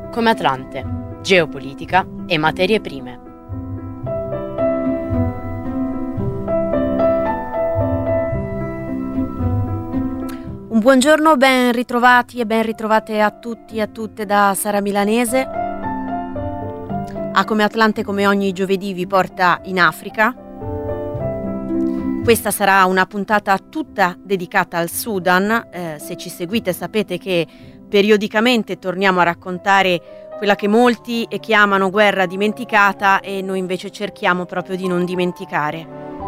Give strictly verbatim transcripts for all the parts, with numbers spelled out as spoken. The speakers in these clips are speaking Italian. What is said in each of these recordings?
Come Atlante, geopolitica e materie prime. Un buongiorno, ben ritrovati e ben ritrovate a tutti e a tutte da Sara Milanese. A Come Atlante, come ogni giovedì, vi porta in Africa. Questa sarà una puntata tutta dedicata al Sudan. Eh, se ci seguite sapete che periodicamente torniamo a raccontare quella che molti chiamano guerra dimenticata e noi invece cerchiamo proprio di non dimenticare.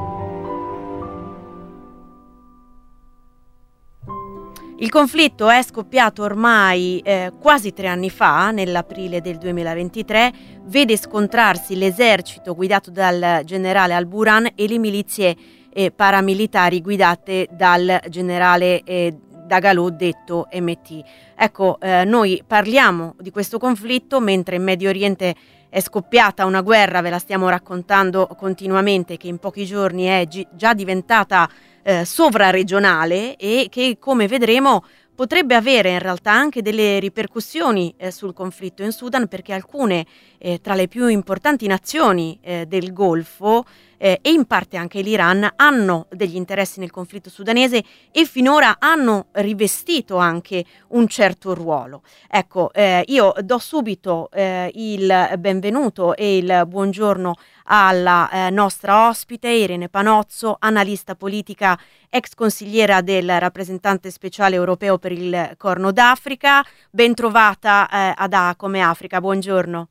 Il conflitto è scoppiato ormai eh, quasi tre anni fa, nell'aprile del duemilaventitré, vede scontrarsi l'esercito guidato dal generale Al-Burhan e le milizie eh, paramilitari guidate dal generale eh, Dagalo, detto M T. Ecco, eh, noi parliamo di questo conflitto mentre in Medio Oriente è scoppiata una guerra, ve la stiamo raccontando continuamente, che in pochi giorni è gi- già diventata eh, sovraregionale e che, come vedremo, potrebbe avere in realtà anche delle ripercussioni eh, sul conflitto in Sudan, perché alcune eh, tra le più importanti nazioni eh, del Golfo eh, e in parte anche l'Iran hanno degli interessi nel conflitto sudanese e finora hanno rivestito anche un certo ruolo. Ecco, eh, io do subito eh, il benvenuto e il buongiorno alla eh, nostra ospite Irene Panozzo, analista politica, ex consigliera del rappresentante speciale europeo per il Corno d'Africa. Ben trovata eh, ad A Come Africa, buongiorno.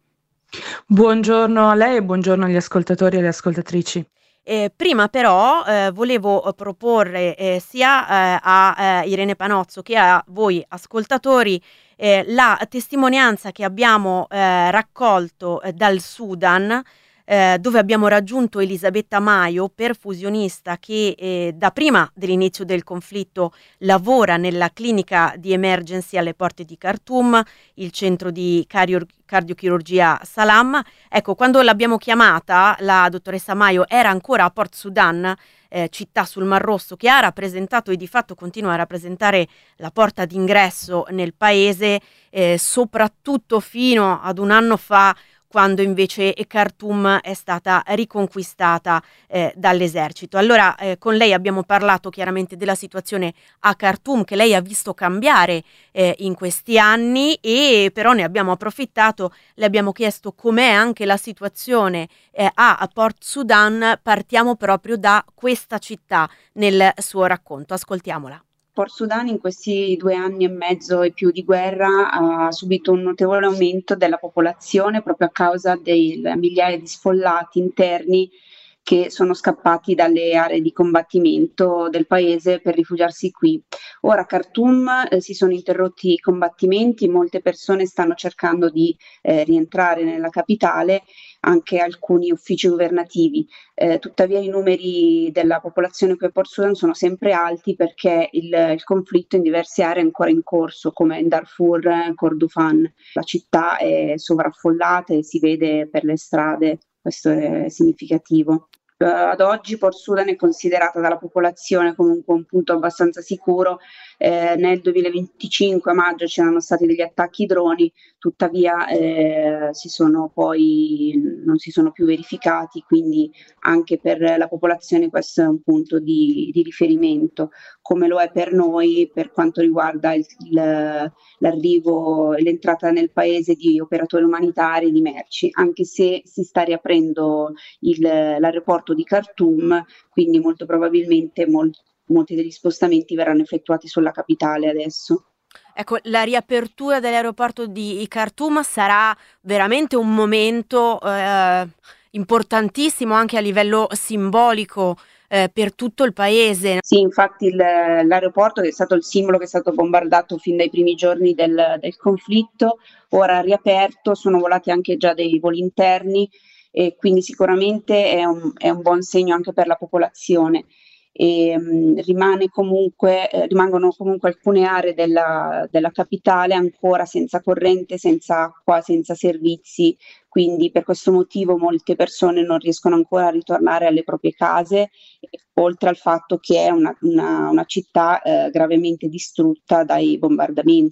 Buongiorno a lei e buongiorno agli ascoltatori e alle ascoltatrici. Eh, prima però eh, volevo proporre eh, sia eh, a eh, Irene Panozzo che a voi ascoltatori eh, la testimonianza che abbiamo eh, raccolto eh, dal Sudan, eh, dove abbiamo raggiunto Elisabetta Maio, perfusionista che eh, da prima dell'inizio del conflitto lavora nella clinica di emergency alle porte di Khartoum, il centro di cario- cardiochirurgia Salam. Ecco, quando l'abbiamo chiamata, la dottoressa Maio era ancora a Port Sudan, eh, città sul Mar Rosso, che ha rappresentato e di fatto continua a rappresentare la porta d'ingresso nel paese, eh, soprattutto fino ad un anno fa, quando invece Khartoum è stata riconquistata eh, dall'esercito. Allora eh, con lei abbiamo parlato chiaramente della situazione a Khartoum, che lei ha visto cambiare eh, in questi anni, e però ne abbiamo approfittato, le abbiamo chiesto com'è anche la situazione eh, a Port Sudan. Partiamo proprio da questa città nel suo racconto, ascoltiamola. Port Sudan in questi due anni e mezzo e più di guerra ha subito un notevole aumento della popolazione proprio a causa dei migliaia di sfollati interni che sono scappati dalle aree di combattimento del paese per rifugiarsi qui. Ora a Khartoum eh, si sono interrotti i combattimenti, molte persone stanno cercando di eh, rientrare nella capitale, anche alcuni uffici governativi. Eh, tuttavia i numeri della popolazione qui a Port Sudan sono sempre alti perché il, il conflitto in diverse aree è ancora in corso, come in Darfur, Kordofan. La città è sovraffollata e si vede per le strade, questo è significativo. Uh, ad oggi Port Sudan è considerata dalla popolazione comunque un punto abbastanza sicuro. Eh, nel duemilaventicinque a maggio c'erano stati degli attacchi droni, tuttavia eh, si sono poi non si sono più verificati, quindi anche per la popolazione questo è un punto di, di riferimento, come lo è per noi per quanto riguarda il, il, l'arrivo e l'entrata nel paese di operatori umanitari e di merci, anche se si sta riaprendo il, l'aeroporto di Khartoum, quindi molto probabilmente molti molti degli spostamenti verranno effettuati sulla capitale adesso. Ecco, la riapertura dell'aeroporto di Khartoum sarà veramente un momento eh, importantissimo anche a livello simbolico eh, per tutto il paese. Sì, infatti il, l'aeroporto, che è stato il simbolo che è stato bombardato fin dai primi giorni del, del conflitto, ora riaperto, sono volati anche già dei voli interni e quindi sicuramente è un, è un buon segno anche per la popolazione. E, um, rimane comunque, eh, rimangono comunque alcune aree della, della capitale ancora senza corrente, senza acqua, senza servizi, quindi per questo motivo molte persone non riescono ancora a ritornare alle proprie case, oltre al fatto che è una, una, una città eh, gravemente distrutta dai bombardamenti.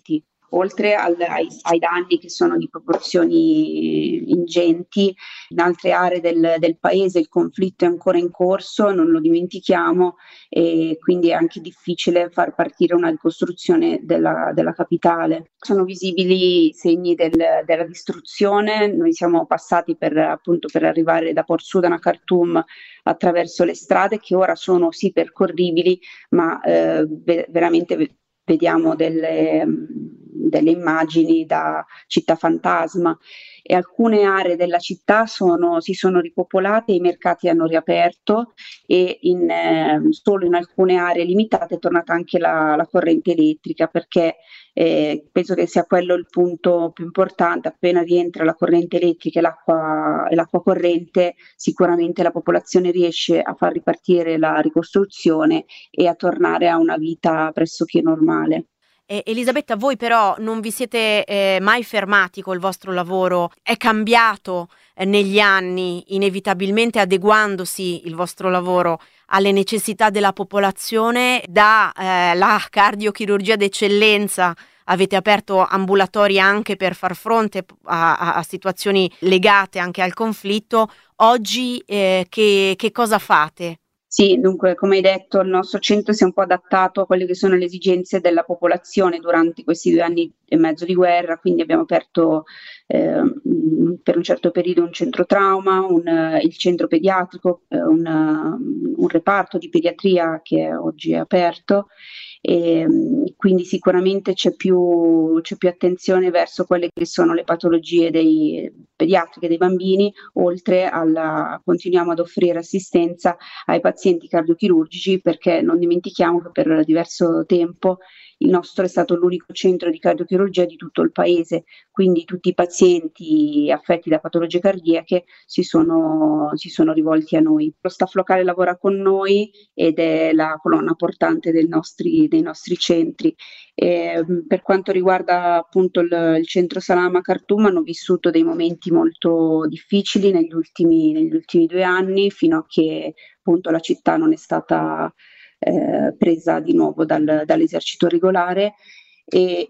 oltre al, ai, ai danni che sono di proporzioni ingenti. In altre aree del, del paese il conflitto è ancora in corso, non lo dimentichiamo, e quindi è anche difficile far partire una ricostruzione della, della capitale. Sono visibili i segni del, della distruzione. Noi siamo passati per, appunto, per arrivare da Port Sudan a Khartoum attraverso le strade che ora sono sì percorribili, ma eh, ve- veramente ve- vediamo delle, delle immagini da città fantasma, e alcune aree della città sono, si sono ripopolate, i mercati hanno riaperto, e in, eh, solo in alcune aree limitate è tornata anche la, la corrente elettrica, perché eh, penso che sia quello il punto più importante. Appena rientra la corrente elettrica e l'acqua, e l'acqua corrente, sicuramente la popolazione riesce a far ripartire la ricostruzione e a tornare a una vita pressoché normale. Eh, Elisabetta, voi però non vi siete eh, mai fermati col vostro lavoro? È cambiato eh, negli anni, inevitabilmente adeguandosi il vostro lavoro alle necessità della popolazione? Da eh, la cardiochirurgia d'eccellenza avete aperto ambulatori anche per far fronte a, a, a situazioni legate anche al conflitto. Oggi eh, che, che cosa fate? Sì, dunque, come hai detto, il nostro centro si è un po' adattato a quelle che sono le esigenze della popolazione durante questi due anni e mezzo di guerra, quindi abbiamo aperto eh, per un certo periodo un centro trauma, un, uh, il centro pediatrico, uh, un, uh, un reparto di pediatria che oggi è aperto, e quindi sicuramente c'è più, c'è più attenzione verso quelle che sono le patologie dei pediatriche dei bambini, oltre alla continuiamo ad offrire assistenza ai pazienti cardiochirurgici, perché non dimentichiamo che per diverso tempo il nostro è stato l'unico centro di cardiochirurgia di tutto il paese, quindi tutti i pazienti affetti da patologie cardiache si sono, si sono rivolti a noi. Lo staff locale lavora con noi ed è la colonna portante dei nostri, dei nostri centri. E, per quanto riguarda appunto il, il centro Salama Khartoum, hanno vissuto dei momenti molto difficili negli ultimi, negli ultimi due anni, fino a che appunto la città non è stata Eh, presa di nuovo dal, dall'esercito regolare, e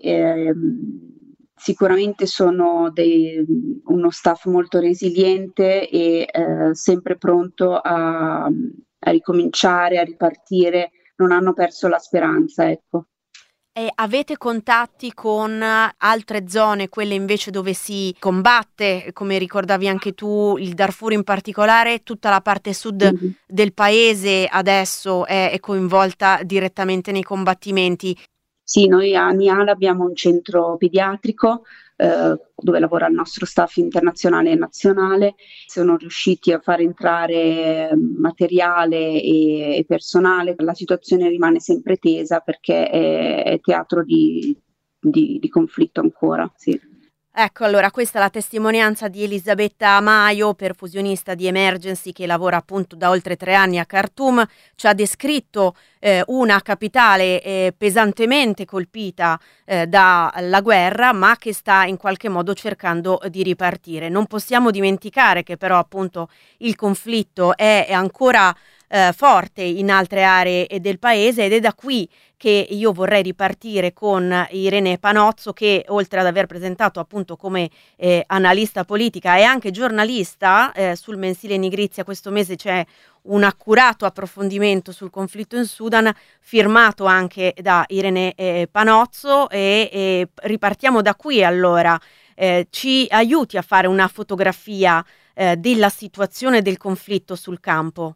ehm, sicuramente sono dei, uno staff molto resiliente e eh, sempre pronto a, a ricominciare, a ripartire, non hanno perso la speranza, ecco. E avete contatti con altre zone, quelle invece dove si combatte, come ricordavi anche tu, il Darfur in particolare? Tutta la parte sud Mm-hmm. del paese adesso è, è coinvolta direttamente nei combattimenti. Sì, noi a Niala abbiamo un centro pediatrico eh, dove lavora il nostro staff internazionale e nazionale. Sono riusciti a far entrare materiale e, e personale. La situazione rimane sempre tesa perché è, è teatro di, di, di conflitto ancora, sì. Ecco, allora questa è la testimonianza di Elisabetta Amaio, perfusionista di Emergency che lavora appunto da oltre tre anni a Khartoum. Ci ha descritto eh, una capitale eh, pesantemente colpita eh, dalla guerra, ma che sta in qualche modo cercando di ripartire. Non possiamo dimenticare che però appunto il conflitto è, è ancora eh, forte in altre aree del paese, ed è da qui che io vorrei ripartire con Irene Panozzo, che oltre ad aver presentato appunto come eh, analista politica e anche giornalista eh, sul mensile Nigrizia, questo mese c'è un accurato approfondimento sul conflitto in Sudan firmato anche da Irene eh, Panozzo, e, e ripartiamo da qui allora. Eh, ci aiuti a fare una fotografia eh, della situazione del conflitto sul campo.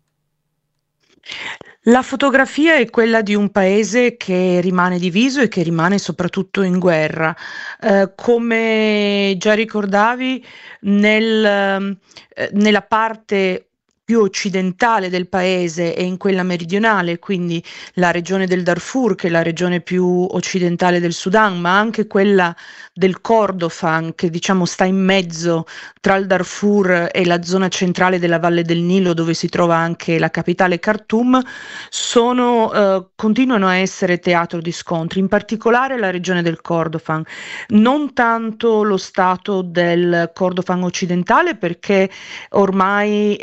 La fotografia è quella di un paese che rimane diviso e che rimane soprattutto in guerra. Eh, come già ricordavi, nel, eh, nella parte più occidentale del paese e in quella meridionale, quindi la regione del Darfur, che è la regione più occidentale del Sudan, ma anche quella del Kordofan, che diciamo sta in mezzo tra il Darfur e la zona centrale della Valle del Nilo, dove si trova anche la capitale Khartoum, sono, eh, continuano a essere teatro di scontri, in particolare la regione del Kordofan. Non tanto lo stato del Kordofan occidentale, perché ormai eh, le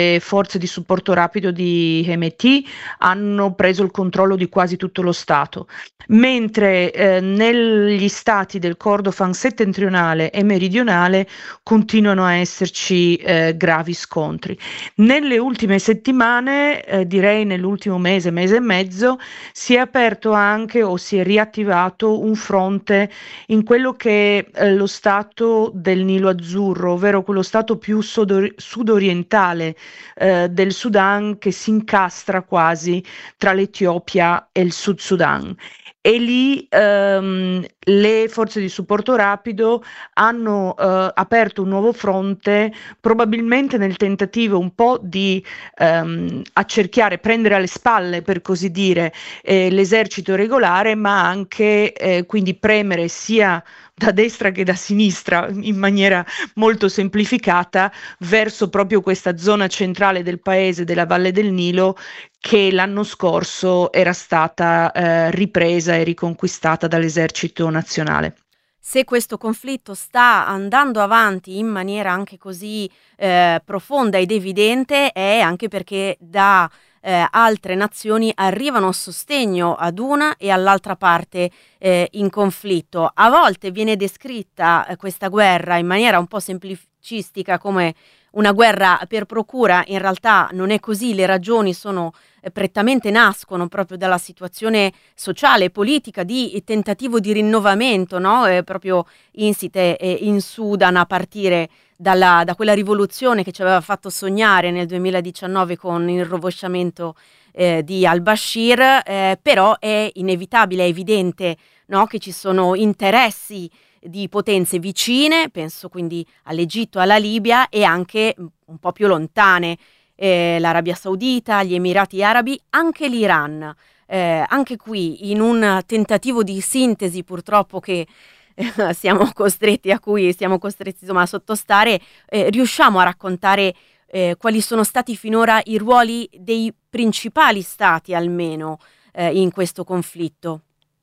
le forze di supporto rapido di Hemeti hanno preso il controllo di quasi tutto lo Stato, mentre eh, negli stati del Kordofan settentrionale e meridionale continuano a esserci eh, gravi scontri. Nelle ultime settimane, eh, direi nell'ultimo mese, mese e mezzo, si è aperto anche o si è riattivato un fronte in quello che è eh, lo stato del Nilo Azzurro, ovvero quello stato più sudor- sudorientale eh, del Sudan, che si incastra quasi tra l'Etiopia e il Sud Sudan. E lì ehm, le forze di supporto rapido hanno eh, aperto un nuovo fronte, probabilmente nel tentativo un po' di ehm, accerchiare, prendere alle spalle, per così dire, eh, l'esercito regolare, ma anche eh, quindi premere sia da destra che da sinistra, in maniera molto semplificata, verso proprio questa zona centrale del paese, della Valle del Nilo, che l'anno scorso era stata eh, ripresa e riconquistata dall'esercito nazionale. Se questo conflitto sta andando avanti in maniera anche così eh, profonda ed evidente, è anche perché da eh, altre nazioni arrivano sostegno ad una e all'altra parte eh, in conflitto. A volte viene descritta eh, questa guerra in maniera un po' semplicistica come una guerra per procura. In realtà non è così, le ragioni sono eh, prettamente nascono proprio dalla situazione sociale e politica di tentativo di rinnovamento, no? eh, proprio insite eh, in Sudan, a partire dalla, da quella rivoluzione che ci aveva fatto sognare nel duemiladiciannove con il rovesciamento eh, di al-Bashir, eh, però è inevitabile, è evidente, no? che ci sono interessi di potenze vicine, penso quindi all'Egitto, alla Libia, e anche un po' più lontane, eh, l'Arabia Saudita, gli Emirati Arabi, anche l'Iran. Eh, anche qui, in un tentativo di sintesi purtroppo che eh, siamo costretti a cui siamo costretti insomma, a sottostare, eh, riusciamo a raccontare eh, quali sono stati finora i ruoli dei principali stati, almeno, eh, in questo conflitto.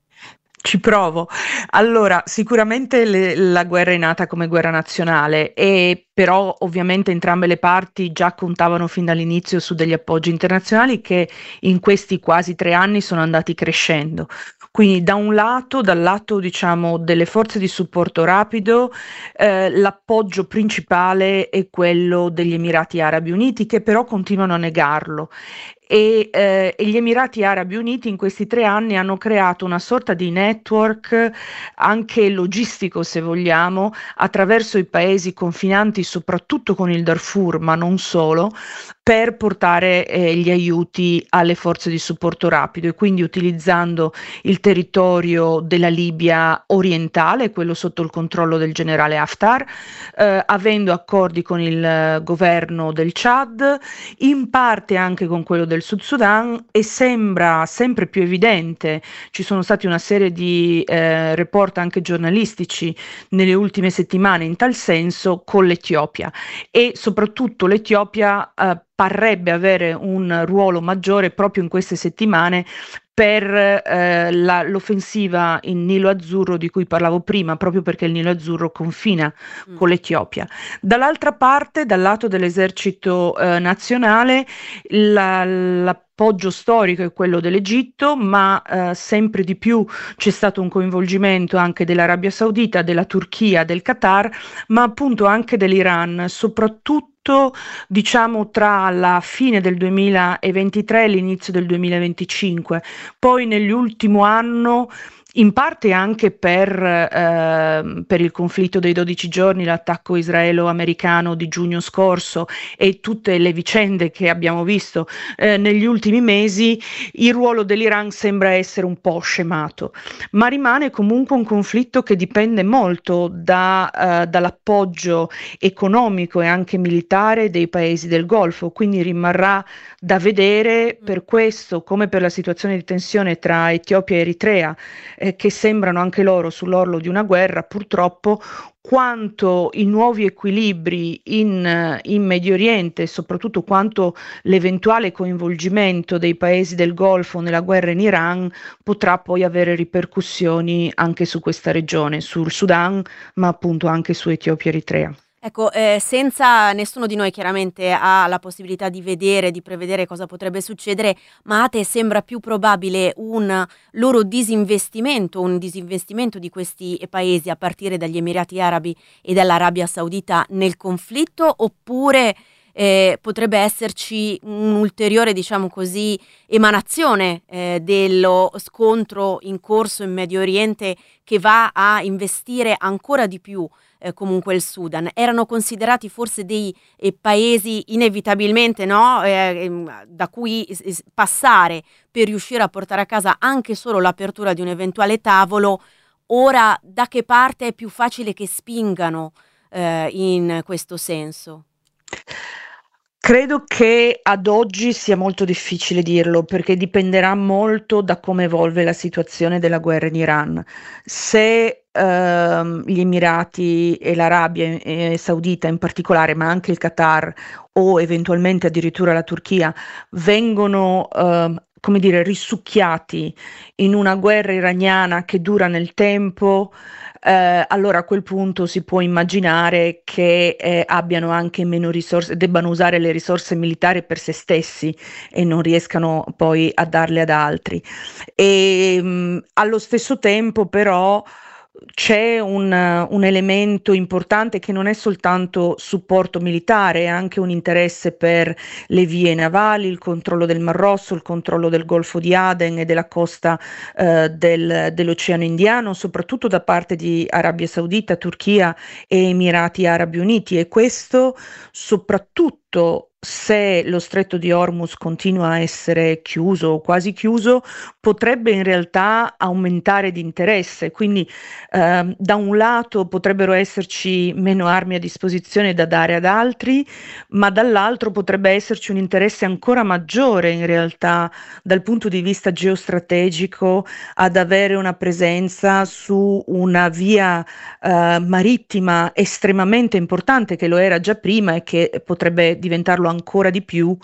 Ci provo. Allora, sicuramente le- la guerra è nata come guerra nazionale, e però ovviamente entrambe le parti già contavano fin dall'inizio su degli appoggi internazionali che in questi quasi tre anni sono andati crescendo. Quindi da un lato, dal lato diciamo delle forze di supporto rapido, eh, l'appoggio principale è quello degli Emirati Arabi Uniti, che però continuano a negarlo. E, eh, e gli Emirati Arabi Uniti in questi tre anni hanno creato una sorta di network anche logistico, se vogliamo, attraverso i paesi confinanti, soprattutto con il Darfur, ma non solo, per portare eh, gli aiuti alle forze di supporto rapido, e quindi utilizzando il territorio della Libia orientale, quello sotto il controllo del generale Haftar, eh, avendo accordi con il eh, governo del Chad, in parte anche con quello del Sud Sudan, e sembra sempre più evidente, ci sono stati una serie di eh, report anche giornalistici nelle ultime settimane in tal senso, con l'Etiopia, e soprattutto l'Etiopia eh, parrebbe avere un ruolo maggiore proprio in queste settimane per eh, la- l'offensiva in Nilo Azzurro di cui parlavo prima, proprio perché il Nilo Azzurro confina Mm. con l'Etiopia. Dall'altra parte, dal lato dell'esercito eh, nazionale, la- l'appoggio storico è quello dell'Egitto, ma eh, sempre di più c'è stato un coinvolgimento anche dell'Arabia Saudita, della Turchia, del Qatar, ma appunto anche dell'Iran, soprattutto diciamo tra la fine del duemilaventitré e l'inizio del duemilaventicinque. Poi nell'ultimo anno, in parte anche per, ehm, per il conflitto dei dodici giorni, l'attacco israelo-americano di giugno scorso e tutte le vicende che abbiamo visto eh, negli ultimi mesi, il ruolo dell'Iran sembra essere un po' scemato, ma rimane comunque un conflitto che dipende molto da, eh, dall'appoggio economico e anche militare dei paesi del Golfo, quindi rimarrà da vedere per questo, come per la situazione di tensione tra Etiopia e Eritrea, eh, che sembrano anche loro sull'orlo di una guerra, purtroppo, quanto i nuovi equilibri in, eh, in Medio Oriente, e soprattutto quanto l'eventuale coinvolgimento dei paesi del Golfo nella guerra in Iran potrà poi avere ripercussioni anche su questa regione, sul Sudan, ma appunto anche su Etiopia e Eritrea. Ecco, eh, senza nessuno di noi chiaramente ha la possibilità di vedere, di prevedere cosa potrebbe succedere, ma a te sembra più probabile un loro disinvestimento, un disinvestimento di questi paesi a partire dagli Emirati Arabi e dall'Arabia Saudita nel conflitto, oppure eh, potrebbe esserci un'ulteriore, diciamo così, emanazione eh, dello scontro in corso in Medio Oriente che va a investire ancora di più Eh, comunque il Sudan? Erano considerati forse dei eh, paesi inevitabilmente, no? eh, ehm, da cui s- passare per riuscire a portare a casa anche solo l'apertura di un eventuale tavolo. Ora da che parte è più facile che spingano eh, in questo senso? Credo che ad oggi sia molto difficile dirlo, perché dipenderà molto da come evolve la situazione della guerra in Iran. Se ehm, gli Emirati e l'Arabia eh, Saudita in particolare, ma anche il Qatar o eventualmente addirittura la Turchia, vengono ehm, come dire, risucchiati in una guerra iraniana che dura nel tempo, eh, allora a quel punto si può immaginare che eh, abbiano anche meno risorse, debbano usare le risorse militari per se stessi e non riescano poi a darle ad altri. E mh, allo stesso tempo però c'è un, un elemento importante che non è soltanto supporto militare, è anche un interesse per le vie navali, il controllo del Mar Rosso, il controllo del Golfo di Aden e della costa eh, del, dell'Oceano Indiano, soprattutto da parte di Arabia Saudita, Turchia e Emirati Arabi Uniti, e questo soprattutto se lo stretto di Hormuz continua a essere chiuso o quasi chiuso, potrebbe in realtà aumentare di interesse. Quindi eh, da un lato potrebbero esserci meno armi a disposizione da dare ad altri, ma dall'altro potrebbe esserci un interesse ancora maggiore in realtà dal punto di vista geostrategico ad avere una presenza su una via eh, marittima estremamente importante, che lo era già prima e che potrebbe diventarlo ancora di più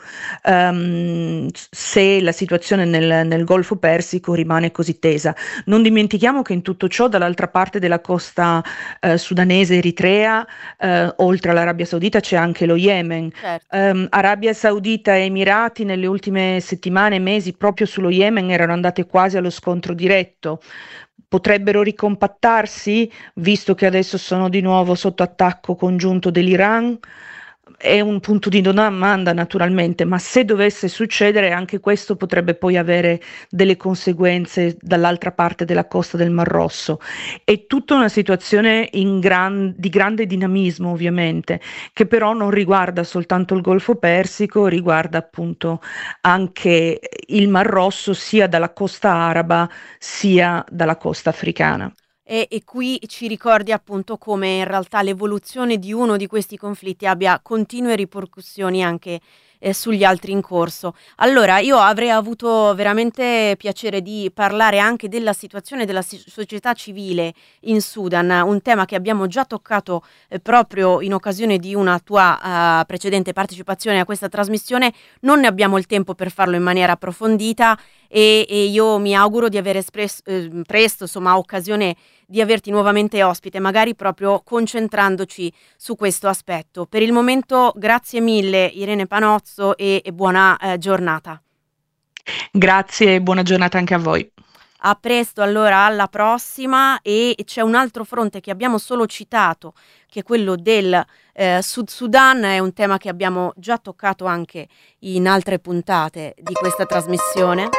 um, se la situazione nel, nel Golfo Persico rimane così tesa. Non dimentichiamo che in tutto ciò dall'altra parte della costa eh, sudanese eritrea, eh, oltre all'Arabia Saudita, c'è anche lo Yemen. Certo. Um, Arabia Saudita e Emirati nelle ultime settimane e mesi proprio sullo Yemen erano andate quasi allo scontro diretto. Potrebbero ricompattarsi, visto che adesso sono di nuovo sotto attacco congiunto dell'Iran? È un punto di domanda naturalmente, ma se dovesse succedere anche questo potrebbe poi avere delle conseguenze dall'altra parte della costa del Mar Rosso. È tutta una situazione in gran, di grande dinamismo ovviamente, che però non riguarda soltanto il Golfo Persico, riguarda appunto anche il Mar Rosso sia dalla costa araba sia dalla costa africana. E, e qui ci ricordi appunto come in realtà l'evoluzione di uno di questi conflitti abbia continue ripercussioni anche eh, sugli altri in corso. Allora, io avrei avuto veramente piacere di parlare anche della situazione della si- società civile in Sudan, un tema che abbiamo già toccato eh, proprio in occasione di una tua uh, precedente partecipazione a questa trasmissione. Non ne abbiamo il tempo per farlo in maniera approfondita e, e io mi auguro di avere espres- eh, presto insomma occasione di averti nuovamente ospite, magari proprio concentrandoci su questo aspetto. Per il momento grazie mille Irene Panozzo e, e buona eh, giornata. Grazie e buona giornata anche a voi. A presto, allora, alla prossima. E c'è un altro fronte che abbiamo solo citato, che è quello del eh, Sud Sudan. È un tema che abbiamo già toccato anche in altre puntate di questa trasmissione.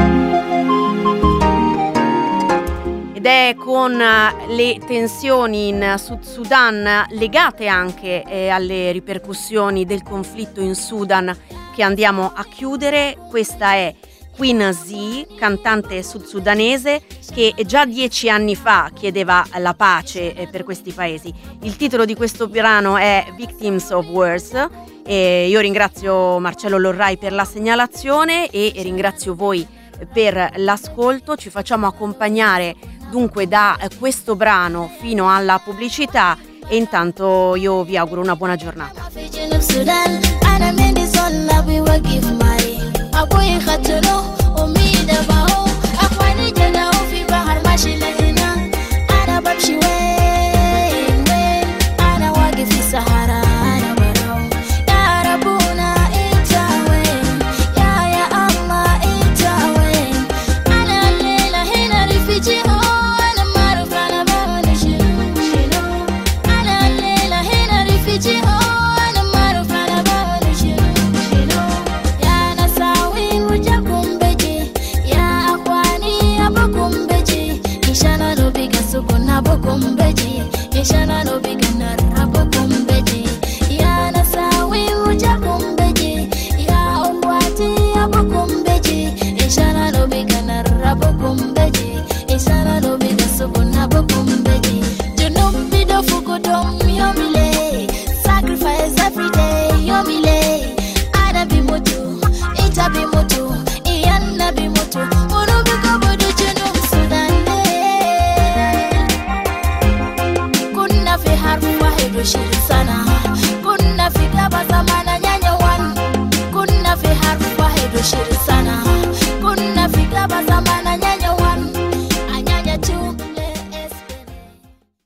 Ed è con le tensioni in Sud Sudan legate anche eh, alle ripercussioni del conflitto in Sudan che andiamo a chiudere. Questa è Queen Z, cantante sudsudanese che già dieci anni fa chiedeva la pace eh, per questi paesi. Il titolo di questo brano è Victims of Wars. E io ringrazio Marcello Lorrai per la segnalazione e ringrazio voi per l'ascolto. Ci facciamo accompagnare dunque da questo brano fino alla pubblicità e intanto io vi auguro una buona giornata.